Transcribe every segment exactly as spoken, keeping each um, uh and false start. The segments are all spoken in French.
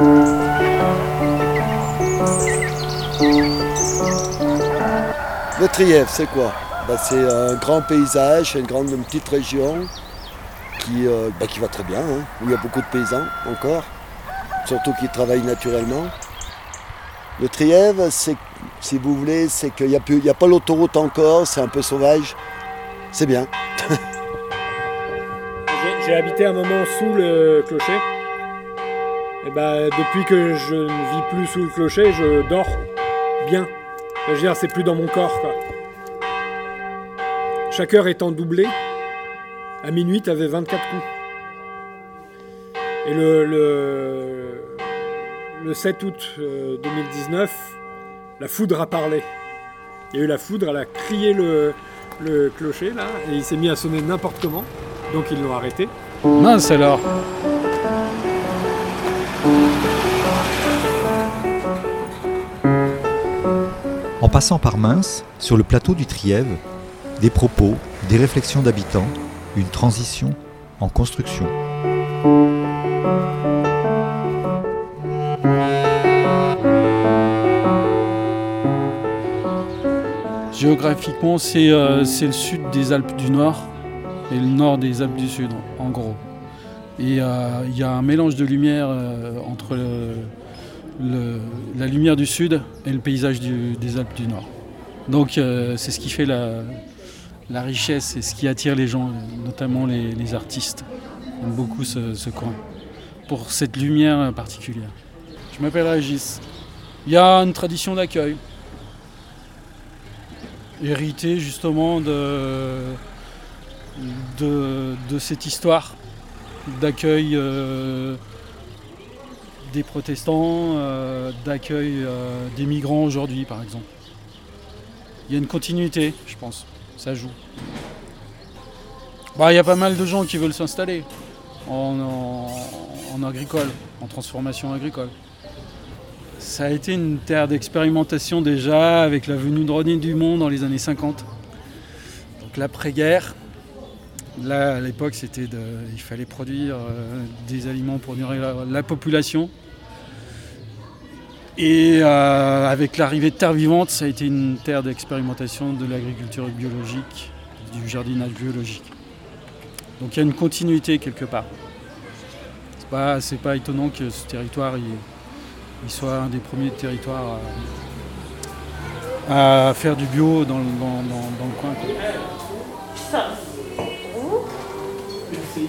Le Trièves, c'est quoi? Bah, c'est un grand paysage, une grande une petite région qui, euh, bah, qui va très bien, hein, où il y a beaucoup de paysans encore, surtout qui travaillent naturellement. Le Trièves, c'est, si vous voulez, c'est qu'il n'y a, plus, il y a pas l'autoroute encore, c'est un peu sauvage, c'est bien. j'ai, j'ai habité un moment sous le clocher. Et bah, depuis que je ne vis plus sous le clocher, je dors bien. Je veux dire, c'est plus dans mon corps, quoi. Chaque heure étant doublée, à minuit, tu avais vingt-quatre coups. Et le, le, le sept août deux mille dix-neuf, la foudre a parlé. Il y a eu la foudre, elle a crié le, le clocher, là, et il s'est mis à sonner n'importe comment. Donc ils l'ont arrêté. Mince alors! En passant par Mince, sur le plateau du Trièves, des propos, des réflexions d'habitants, une transition en construction. Géographiquement, c'est, euh, c'est le sud des Alpes du Nord et le nord des Alpes du Sud, en gros. Et euh, il y a un mélange de lumière euh, entre le, le, la lumière du sud et le paysage du, des Alpes du Nord. Donc euh, c'est ce qui fait la, la richesse et ce qui attire les gens, notamment les, les artistes. Ils aiment beaucoup ce, ce coin, pour cette lumière particulière. Je m'appelle Régis. Il y a une tradition d'accueil, héritée justement de, de, de cette histoire d'accueil euh, des protestants, euh, d'accueil euh, des migrants aujourd'hui par exemple. Il y a une continuité, je pense, ça joue. Bah, il y a pas mal de gens qui veulent s'installer en, en, en agricole, en transformation agricole. Ça a été une terre d'expérimentation déjà avec la venue de René Dumont dans les années cinquante. Donc l'après-guerre, là à l'époque c'était de, il fallait produire euh, des aliments pour nourrir la, la population. Et euh, avec l'arrivée de Terre Vivante, ça a été une terre d'expérimentation de l'agriculture biologique, du jardinage biologique. Donc il y a une continuité quelque part. C'est pas, c'est pas étonnant que ce territoire il, il soit un des premiers territoires à, à faire du bio dans, dans, dans, dans le coin. Ça. Merci.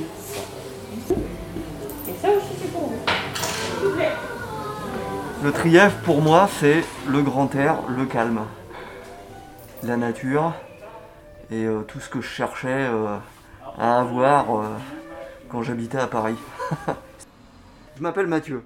Et ça aussi c'est pour vous. S'il vous plaît. Le Trièves, pour moi, c'est le grand air, le calme, la nature et euh, tout ce que je cherchais euh, à avoir euh, quand j'habitais à Paris. Je m'appelle Mathieu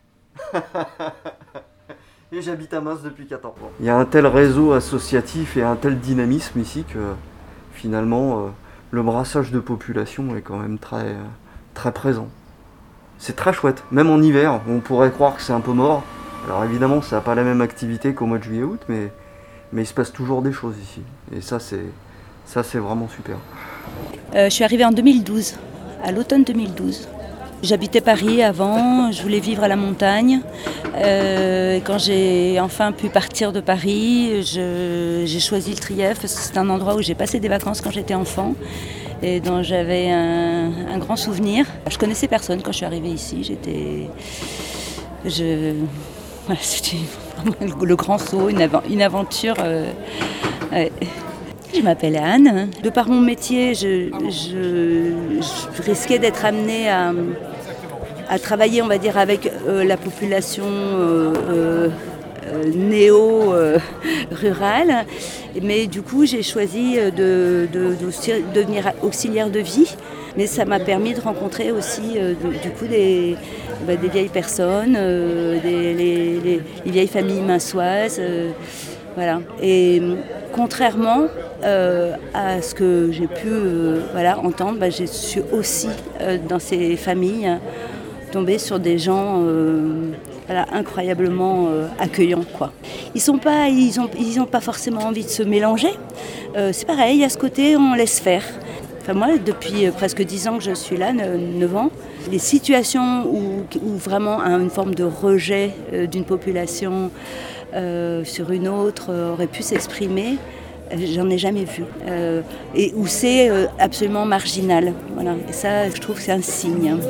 et j'habite à Mince depuis quatorze ans. Il y a un tel réseau associatif et un tel dynamisme ici que finalement euh, le brassage de population est quand même très, très présent. C'est très chouette, même en hiver, on pourrait croire que c'est un peu mort. Alors évidemment, ça n'a pas la même activité qu'au mois de juillet-août, mais, mais il se passe toujours des choses ici. Et ça, c'est, ça, c'est vraiment super. Euh, je suis arrivée en deux mille douze, à l'automne deux mille douze. J'habitais Paris avant, je voulais vivre à la montagne. Euh, quand j'ai enfin pu partir de Paris, je, j'ai choisi le Trièves parce que c'est un endroit où j'ai passé des vacances quand j'étais enfant et dont j'avais un, un grand souvenir. Je connaissais personne quand je suis arrivée ici. J'étais... Je... Voilà, c'était vraiment le grand saut, une, av- une aventure. Euh, ouais. Je m'appelle Anne. De par mon métier, je, je, je risquais d'être amenée à, à travailler, on va dire, avec euh, la population euh, euh, néo-rurale. Euh, Mais du coup, j'ai choisi de, de, de devenir auxiliaire de vie. Mais ça m'a permis de rencontrer aussi, euh, du coup, des, bah, des vieilles personnes, euh, des, les, les, les vieilles familles minçoises. Euh, voilà. Et contrairement euh, à ce que j'ai pu euh, voilà, entendre, bah, je suis aussi euh, dans ces familles euh, tombée sur des gens euh, voilà, incroyablement euh, accueillants, quoi. Ils sont pas, ils ont, ils ont pas forcément envie de se mélanger. Euh, c'est pareil, à ce côté, on laisse faire. Enfin, moi, depuis presque dix ans que je suis là, neuf ans, les situations où, où vraiment une forme de rejet euh, d'une population euh, sur une autre euh, aurait pu s'exprimer, j'en ai jamais vu. Euh, et où c'est euh, absolument marginal. Voilà. Et ça, je trouve que c'est un signe. Hein.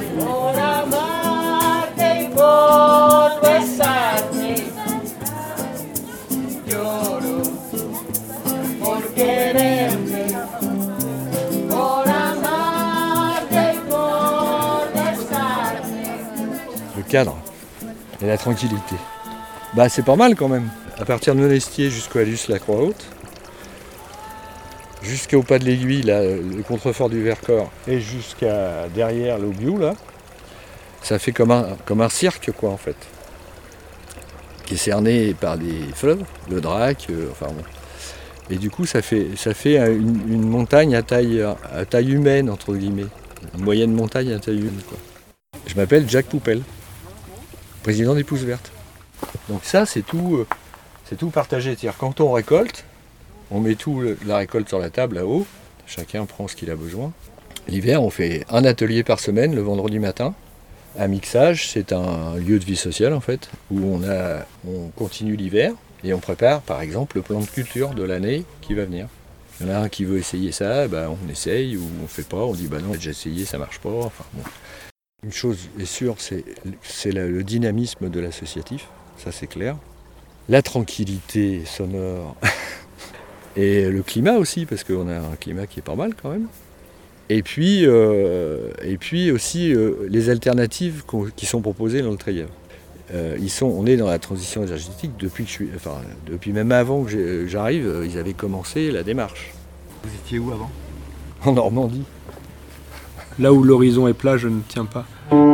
Le cadre et la tranquillité. Bah c'est pas mal quand même. À partir de Monestier jusqu'à Luce la Croix-Haute, jusqu'au pas de l'Aiguille, là, le contrefort du Vercors, et jusqu'à derrière l'Aubiou, là, ça fait comme un, comme un cirque, quoi, en fait. Qui est cerné par des fleuves, le Drac, euh, enfin bon. Et du coup, ça fait, ça fait une, une montagne à taille, à taille humaine, entre guillemets. Une moyenne montagne à taille humaine, quoi. Je m'appelle Jacques Poupel, président des Pousses Vertes. Donc ça, c'est tout, euh, c'est tout partagé. C'est-à-dire, quand on récolte, on met tout le, la récolte sur la table là-haut, chacun prend ce qu'il a besoin. L'hiver, on fait un atelier par semaine, le vendredi matin. Un mixage, c'est un lieu de vie sociale en fait, où on, a, on continue l'hiver et on prépare par exemple le plan de culture de l'année qui va venir. Il y en a un qui veut essayer ça, ben on essaye ou on fait pas, on dit bah non, j'ai essayé, ça marche pas. Enfin, bon. Une chose est sûre, c'est, c'est la, le dynamisme de l'associatif, ça c'est clair. La tranquillité sonore et le climat aussi, parce qu'on a un climat qui est pas mal quand même. Et puis, euh, et puis aussi euh, les alternatives qui sont proposées dans le Trièves. Euh, ils sont, on est dans la transition énergétique depuis que je suis, enfin depuis même avant que j'arrive, ils avaient commencé la démarche. Vous étiez où avant ? En Normandie. Là où l'horizon est plat, je ne tiens pas.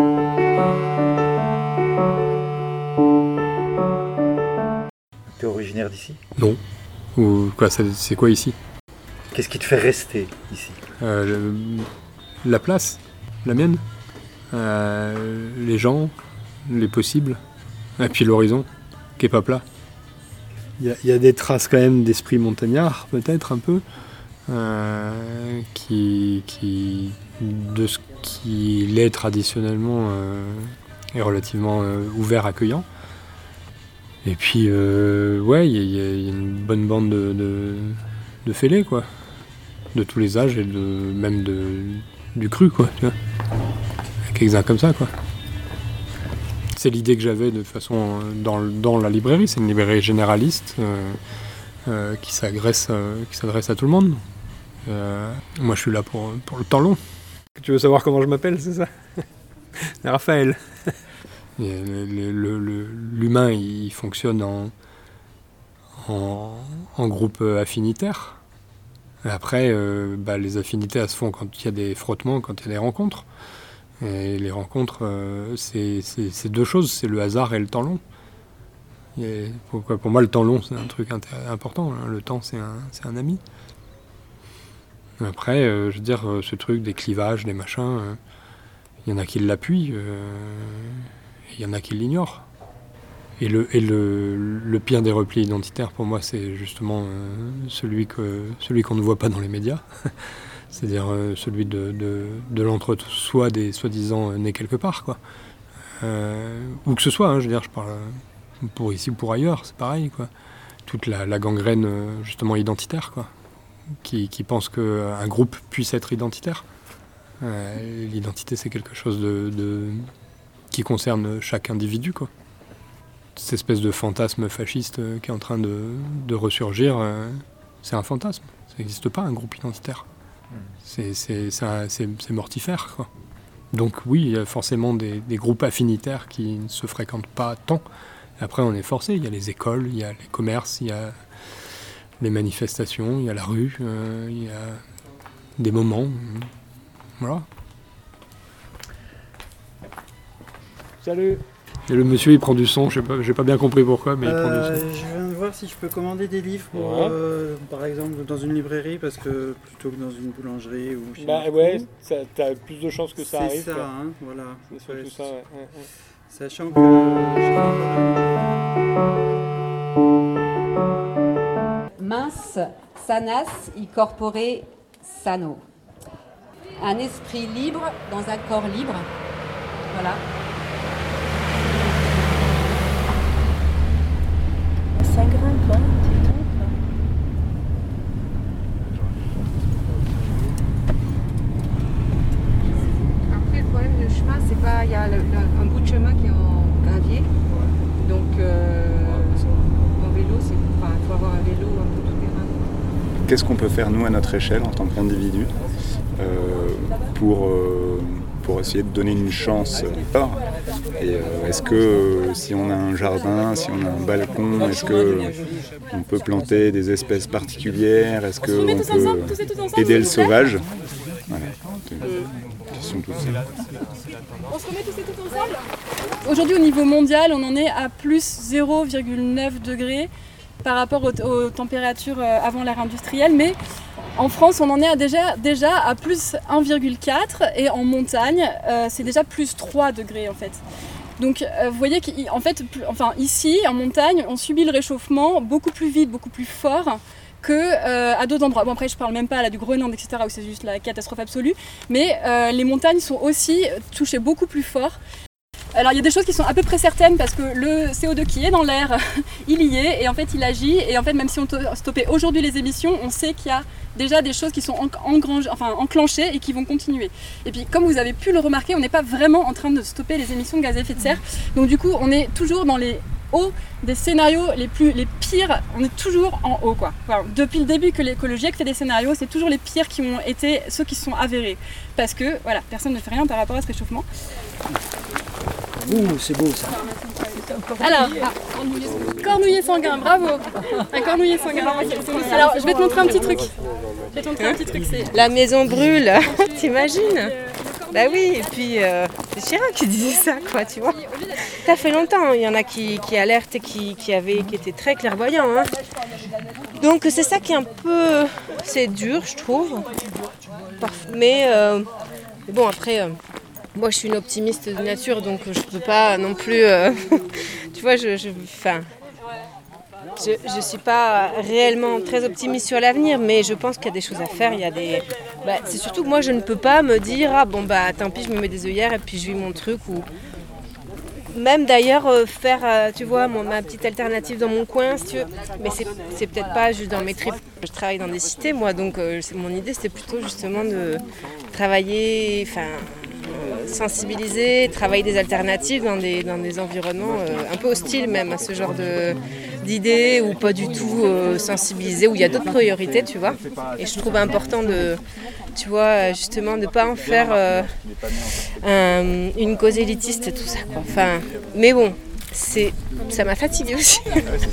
T'es originaire d'ici ? Non. Ou quoi, c'est, c'est quoi ici ? Qu'est-ce qui te fait rester ici ? euh, le, La place, la mienne. Euh, les gens, les possibles. Et puis l'horizon, qui est pas plat. Il y, y a des traces quand même d'esprit montagnard, peut-être un peu, euh, qui, qui, de ce qu'il est traditionnellement, euh, est relativement euh, ouvert, accueillant. Et puis, euh, ouais, il y, y, y a une bonne bande de, de, de fêlés, quoi. De tous les âges et de, même de, du cru, quoi, tu vois. Quelques-uns comme ça, quoi. C'est l'idée que j'avais de façon dans, dans la librairie. C'est une librairie généraliste euh, euh, qui, s'adresse, euh, qui s'adresse à tout le monde. Euh, moi, je suis là pour, pour le temps long. Tu veux savoir comment je m'appelle, c'est ça ? Raphaël. Et le, le, le, l'humain, il fonctionne en, en, en groupe affinitaire. Après, euh, bah, les affinités, elles se font quand il y a des frottements, quand il y a des rencontres. Et les rencontres, euh, c'est, c'est, c'est deux choses, c'est le hasard et le temps long. Et pour, pour moi, le temps long, c'est un truc inter- important. Hein. Le temps, c'est un, c'est un ami. Après, euh, je veux dire, ce truc des clivages, des machins, il euh, y en a qui l'appuient, euh, il y en a qui l'ignorent. Et, le, et le, le pire des replis identitaires, pour moi, c'est justement euh, celui, que, celui qu'on ne voit pas dans les médias. C'est-à-dire euh, celui de, de, de l'entre-soi des soi-disant nés quelque part, quoi. Euh, où que ce soit, hein, je veux dire, je parle pour ici ou pour ailleurs, c'est pareil, quoi. Toute la, la gangrène, justement, identitaire, quoi, qui, qui pense qu'un groupe puisse être identitaire. Euh, l'identité, c'est quelque chose de, de, qui concerne chaque individu, quoi. Cette espèce de fantasme fasciste qui est en train de, de ressurgir, euh, c'est un fantasme. Ça n'existe pas, un groupe identitaire. C'est, c'est, c'est, c'est, c'est mortifère, quoi. Donc oui, il y a forcément des, des groupes affinitaires qui ne se fréquentent pas tant. Après, on est forcé. Il y a les écoles, il y a les commerces, il y a les manifestations, il y a la rue, euh, il y a des moments. Voilà. Salut. Et le monsieur, il prend du son. Je sais pas, j'ai pas bien compris pourquoi, mais il prend euh, du son. Je viens de voir si je peux commander des livres, pour, Ouais. euh, par exemple, dans une librairie, parce que plutôt que dans une boulangerie ou chez Bah Marco. ouais, ça, t'as plus de chances que ça c'est arrive. ça, quoi. hein, voilà. C'est surtout Ouais, ça, ouais. ouais, ouais. Sachant que... euh, Mens sanas y corpore sano. un esprit libre dans un corps libre. Voilà. Ça grimpe, hein, tu trompes. Après, le problème du chemin, c'est pas. Il y a le, le, un bout de chemin qui est en gravier. Donc, euh, en vélo, c'est. Enfin, il faut avoir un vélo un peu tout terrain. Qu'est-ce qu'on peut faire, nous, à notre échelle, en tant qu'individu, euh, pour, euh, pour essayer de donner une chance euh, Et euh, est-ce que euh, si on a un jardin, si on a un balcon, est-ce que euh, on peut planter des espèces particulières? Est-ce qu'on peut aider le sauvage? Voilà. Question toute simple. On se remet tous et toutes ensemble. Aujourd'hui, au niveau mondial, on en est à plus zéro virgule neuf degrés par rapport aux, aux températures avant l'ère industrielle, mais en France, on en est à déjà, déjà à plus un virgule quatre et en montagne, euh, c'est déjà plus trois degrés en fait. Donc euh, vous voyez qu'en fait, enfin, ici, en montagne, on subit le réchauffement beaucoup plus vite, beaucoup plus fort que euh, à d'autres endroits. Bon, après, je parle même pas là du Groenland, et cetera, où c'est juste la catastrophe absolue, mais euh, les montagnes sont aussi touchées beaucoup plus fort. Alors il y a des choses qui sont à peu près certaines parce que le C O deux qui est dans l'air, il y est et en fait il agit et en fait même si on stoppait aujourd'hui les émissions, on sait qu'il y a déjà des choses qui sont engrange, enfin, enclenchées et qui vont continuer. Et puis comme vous avez pu le remarquer, on n'est pas vraiment en train de stopper les émissions de gaz à effet de serre. Donc du coup on est toujours dans les hauts des scénarios les, plus, les pires, on est toujours en haut quoi. Enfin, depuis le début que, les, que le GIEC fait des scénarios, c'est toujours les pires qui ont été ceux qui sont avérés. Parce que voilà, personne ne fait rien par rapport à ce réchauffement. Ouh, c'est beau ça. Alors, ah, cornouiller sanguin, bravo. Un cornouiller sanguin. Alors, je vais te montrer un petit truc. Je vais te montrer un petit truc. C'est la maison brûle, t'imagines? Bah oui, et puis euh, c'est Chirac qui disait ça, quoi, tu vois. Ça fait longtemps, il y en a qui, qui alertent et qui, qui, avaient, qui étaient très clairvoyants. Hein. Donc c'est ça qui est un peu... C'est dur, je trouve. Mais euh, bon, après... Euh, moi, je suis une optimiste de nature, donc je peux pas non plus... Euh, tu vois, je... je, enfin, je, je suis pas réellement très optimiste sur l'avenir, mais je pense qu'il y a des choses à faire. Il y a des... Bah, c'est surtout que moi, je ne peux pas me dire « Ah bon, bah tant pis, je me mets des œillères et puis je vis mon truc. » Ou même d'ailleurs, euh, faire, euh, tu vois, mon, ma petite alternative dans mon coin, si tu veux. Mais c'est, c'est peut-être pas juste dans mes tripes. Je travaille dans des cités, moi, donc euh, c'est, mon idée, c'était plutôt justement de travailler... Enfin, sensibiliser, travailler des alternatives dans des, dans des environnements euh, un peu hostiles même à ce genre de, d'idées ou pas du tout euh, sensibilisés, où il y a d'autres priorités, tu vois. Et je trouve important de, tu vois, justement, de ne pas en faire euh, un, une cause élitiste et tout ça, quoi. Enfin, mais bon, c'est, ça m'a fatiguée aussi.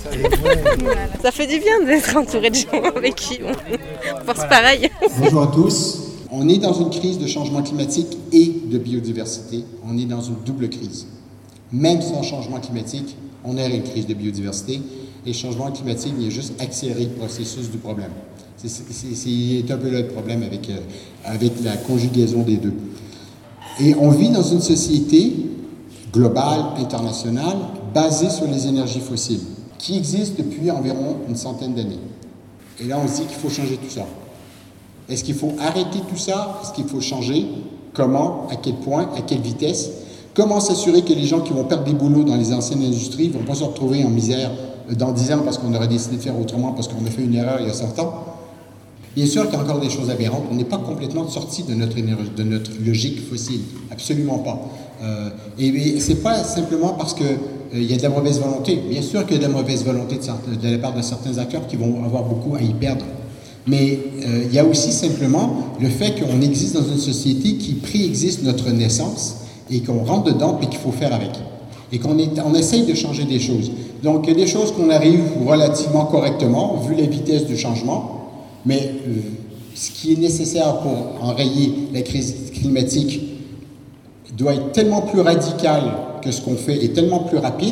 Ça fait du bien d'être entouré de gens avec qui on pense pareil. Bonjour à tous. On est dans une crise de changement climatique et de biodiversité. On est dans une double crise. Même sans changement climatique, on aurait une crise de biodiversité. Et le changement climatique vient juste accélérer le processus du problème. C'est, c'est, c'est un peu là le problème avec, euh, avec la conjugaison des deux. Et on vit dans une société globale, internationale, basée sur les énergies fossiles, qui existe depuis environ une centaine d'années. Et là, on se dit qu'il faut changer tout ça. Est-ce qu'il faut arrêter tout ça? Est-ce qu'il faut changer? Comment? À quel point? À quelle vitesse? Comment s'assurer que les gens qui vont perdre des boulots dans les anciennes industries ne vont pas se retrouver en misère dans dix ans parce qu'on aurait décidé de faire autrement, parce qu'on a fait une erreur il y a cent ans? Bien sûr qu'il y a encore des choses aberrantes. On n'est pas complètement sorti de notre, énergie, de notre logique fossile. Absolument pas. Euh, et et ce n'est pas simplement parce qu'il euh, y a de la mauvaise volonté. Bien sûr qu'il y a de la mauvaise volonté de, de la part de certains acteurs qui vont avoir beaucoup à y perdre. Mais euh, il y a aussi simplement le fait qu'on existe dans une société qui préexiste notre naissance et qu'on rentre dedans et qu'il faut faire avec. Et qu'on est, on essaye de changer des choses. Donc, il y a des choses qu'on arrive relativement correctement, vu la vitesse du changement, mais euh, ce qui est nécessaire pour enrayer la crise climatique doit être tellement plus radical que ce qu'on fait et tellement plus rapide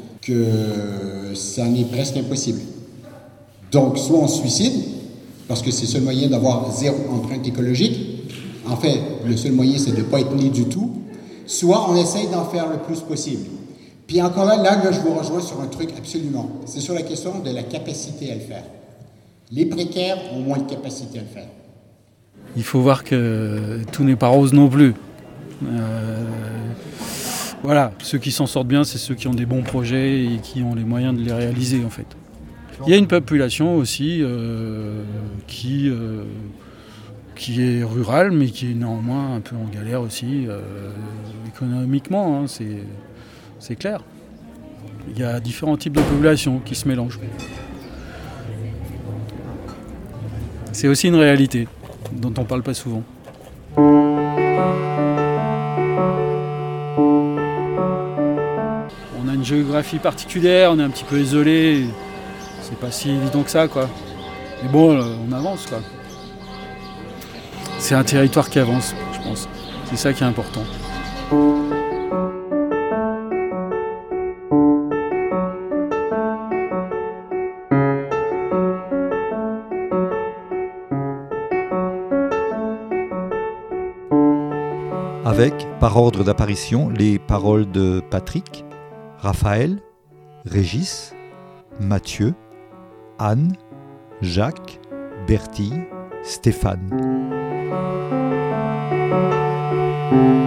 que ça en est presque impossible. Donc, soit on se suicide, parce que c'est le seul moyen d'avoir zéro empreinte écologique. En fait, le seul moyen, c'est de ne pas être né du tout. Soit on essaye d'en faire le plus possible. Puis encore là, là, là, je vous rejoins sur un truc absolument. C'est sur la question de la capacité à le faire. Les précaires ont moins de capacité à le faire. il faut voir que tout n'est pas rose non plus. Euh, voilà, ceux qui s'en sortent bien, c'est ceux qui ont des bons projets et qui ont les moyens de les réaliser en fait. Il y a une population aussi euh, qui, euh, qui est rurale, mais qui est néanmoins un peu en galère aussi, euh, économiquement, hein, c'est, c'est clair. Il y a différents types de populations qui se mélangent. C'est aussi une réalité dont on ne parle pas souvent. On a une géographie particulière, on est un petit peu isolé. C'est pas si évident que ça, quoi. Mais bon, on avance, quoi. C'est un territoire qui avance, je pense. C'est ça qui est important. Avec, par ordre d'apparition, les paroles de Patrick, Raphaël, Régis, Mathieu, Anne, Jacques, Bertille, Stéphane.